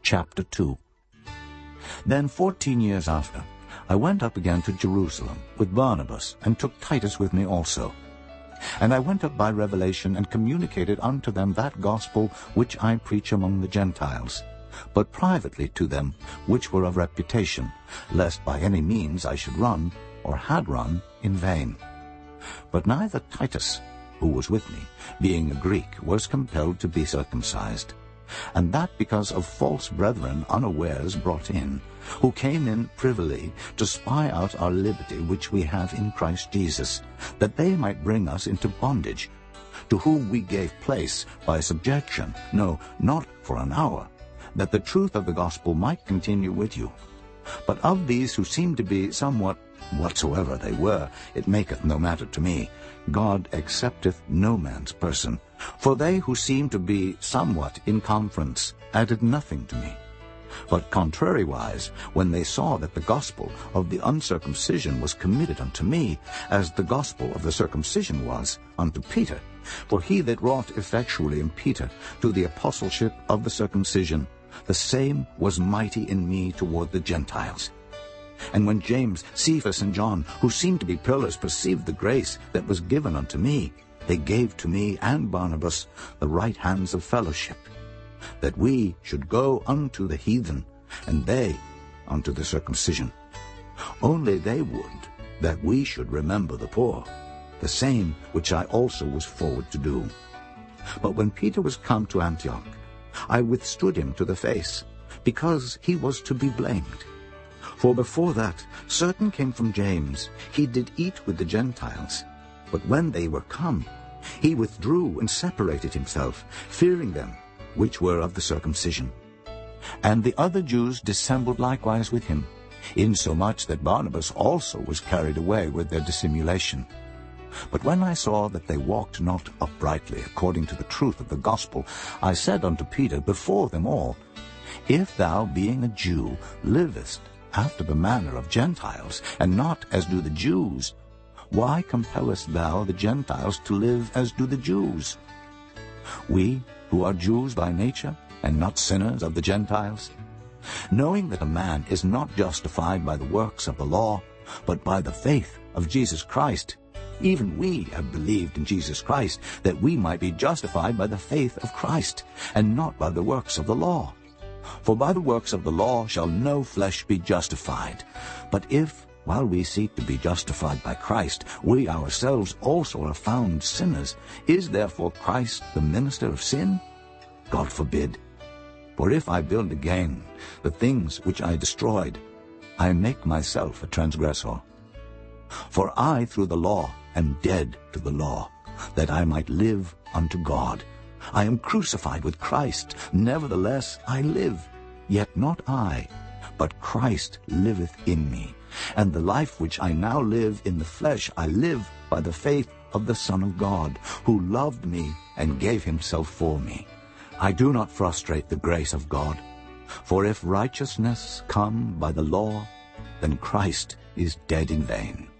chapter 2. Then 14 years after, I went up again to Jerusalem with Barnabas, and took Titus with me also. And I went up by revelation, and communicated unto them that gospel which I preach among the Gentiles, but privately to them which were of reputation, lest by any means I should run, or had run, in vain. But neither Titus, who was with me, being a Greek, was compelled to be circumcised, and that because of false brethren unawares brought in, who came in privily to spy out our liberty which we have in Christ Jesus, that they might bring us into bondage, to whom we gave place by subjection, no, not for an hour, that the truth of the gospel might continue with you. But of these who seemed to be somewhat, whatsoever they were, it maketh no matter to me. God accepteth no man's person. For they who seemed to be somewhat in conference added nothing to me. But contrariwise, when they saw that the gospel of the uncircumcision was committed unto me, as the gospel of the circumcision was unto Peter, for he that wrought effectually in Peter to the apostleship of the circumcision, the same was mighty in me toward the Gentiles. And when James, Cephas, and John, who seemed to be pillars, perceived the grace that was given unto me, they gave to me and Barnabas the right hands of fellowship, that we should go unto the heathen, and they unto the circumcision. Only they would that we should remember the poor, the same which I also was forward to do. But when Peter was come to Antioch, I withstood him to the face, because he was to be blamed. For before that certain came from James, he did eat with the Gentiles. But when they were come, he withdrew and separated himself, fearing them which were of the circumcision. And the other Jews dissembled likewise with him, insomuch that Barnabas also was carried away with their dissimulation. But when I saw that they walked not uprightly according to the truth of the gospel, I said unto Peter before them all, If thou, being a Jew, livest after the manner of Gentiles, and not as do the Jews, why compellest thou the Gentiles to live as do the Jews? We, who are Jews by nature, and not sinners of the Gentiles, knowing that a man is not justified by the works of the law, but by the faith of Jesus Christ, even we have believed in Jesus Christ, that we might be justified by the faith of Christ, and not by the works of the law. For by the works of the law shall no flesh be justified. But if, while we seek to be justified by Christ, we ourselves also are found sinners, is therefore Christ the minister of sin? God forbid. For if I build again the things which I destroyed, I make myself a transgressor. For I through the law am dead to the law, that I might live unto God. I am crucified with Christ, nevertheless I live, yet not I, but Christ liveth in me. And the life which I now live in the flesh I live by the faith of the Son of God, who loved me and gave himself for me. I do not frustrate the grace of God. For if righteousness come by the law, then Christ is dead in vain.